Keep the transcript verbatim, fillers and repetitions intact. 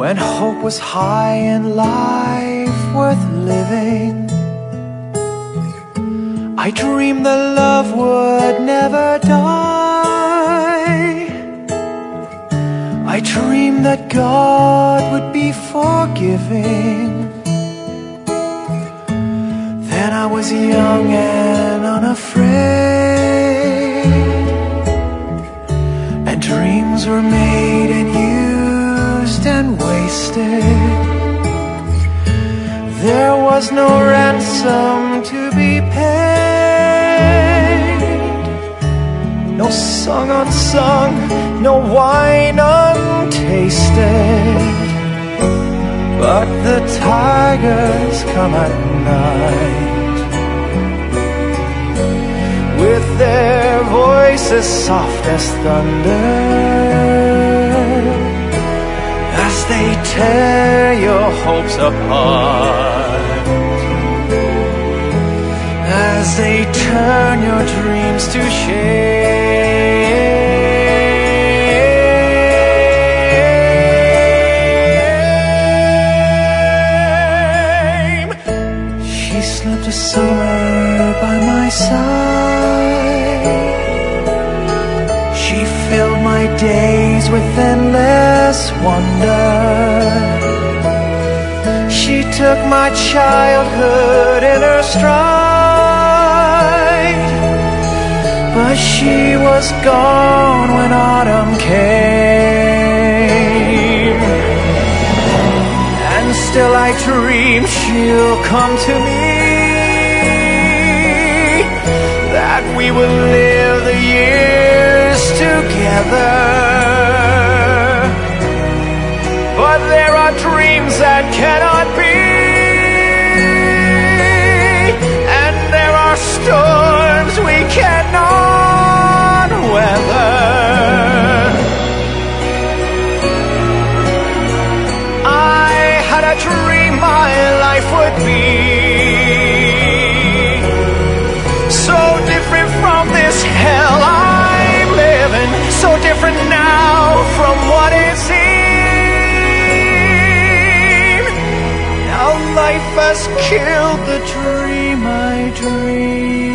when hope was high and life worth living. I dreamed that love would never die. I dreamed that God would be forgiving. Then I was young and unafraid, and dreams were made and used and wasted. There was no ransom to be paid, no song unsung, no wine untasted. But the tigers come at night, with their voices soft as thunder, as they tear your hopes apart, as they turn your dreams to shame. She slipped a summer by my side. She filled my days with endless wonder. She took my childhood in her stride, but she was gone when autumn came. And still I dream she'll come to me, that we will live the years together. But there are dreams that cannot be, and there are storms we cannot weather. I had a dream my life would be so different from this hell I'm living, so different now from what it seemed. Now life has killed the dream I dreamed.